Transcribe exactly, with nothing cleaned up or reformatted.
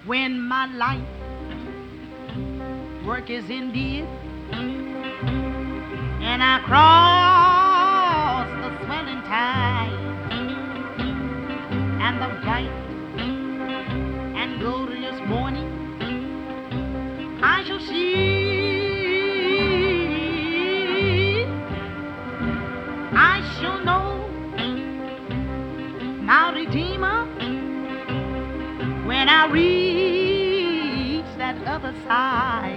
When my life work is ended and I cross the swelling tide and the bright and glorious morning, I shall see, I shall know my Redeemer when I reach that other side.